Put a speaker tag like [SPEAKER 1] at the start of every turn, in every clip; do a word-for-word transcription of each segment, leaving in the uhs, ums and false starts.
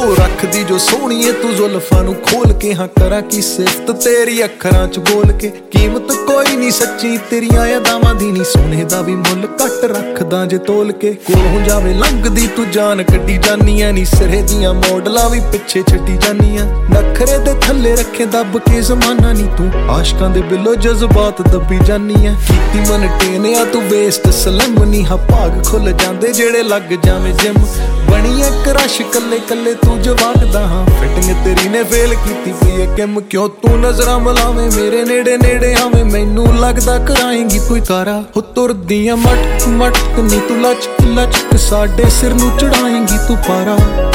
[SPEAKER 1] रखदी जो सोहणीए तू जुल्फां नूं खोल के, हाँ करां की सिफत तेरी अखरां च बोल के। कीमत कोई नहीं सच्ची तेरियां अदावां दी नी, सोने दा भी मुल घट रखदा जे तोल के। कोलों जावे लंघदी तू जान कड्डी जानी ऐ नी, सिरे दियां मॉडलां भी पिछे छड्डी जानी ऐ। नखरे दे थल्ले रखे दब के जमाना नी, तू आशकां दे बिलो जज्बात दबी जानी ऐ। कीती मन टेनिया तू वेस्ट सलम नी, हाँ भाग खुल जांदे जेड़े लग जावे जिम। बनी ऐ क्रश कल्ले कल्ले तू जवागदा, हाँ फिटिंग तेरी ने फेल कीती पई ऐ किम। क्यों तू नजरां मिलावे मेरे नेड़े नेड़े आवे, मैनू लगदा कराएंगी कोई कारा। हो तुरदियां मटक मटक नी तू लचक लचक, साडे सिर नू चढ़ाएंगी तू पारा।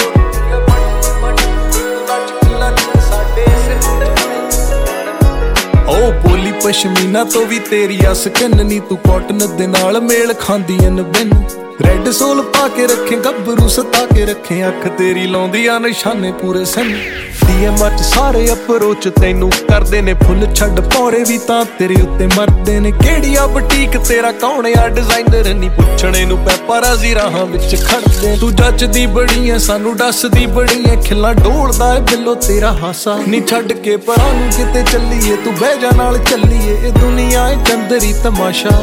[SPEAKER 1] ओ बोली पशमीना तो भी तेरी आ स्किन नी, तू कॉटन दे नाल मेल खांदी ऐ बिन। रेड सोल पा के रखे गब्बरू सता के रखे, अख तेरी लाउंदी आ निशाने पूरे सिन। डीएम च सारे अप्रोच तैनू करदे ने फुल, छड्ड पौरे भी तां तेरे उत्ते मरदे ने। केड़ी आ बुटीक तेरा कौन आ डिजाइनर नी, पुछणे नू पैपाराज़ी राहां विच खड़दे। तू जचदी बड़ी ऐ सानू डसदी बड़ी ऐ, खिल्ला डोलदा ऐ बिलो तेरा हासा। नी छड्ड के परां नू किते चलीए, तू बह जा नाल चलीए, ए दुनिया ऐ चंदरी तमाशा।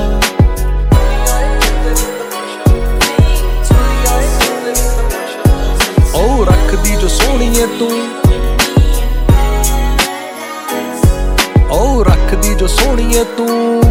[SPEAKER 1] ओ रखदी जो सोहणीए तू, ओ रखदी जो सोहणीए तू।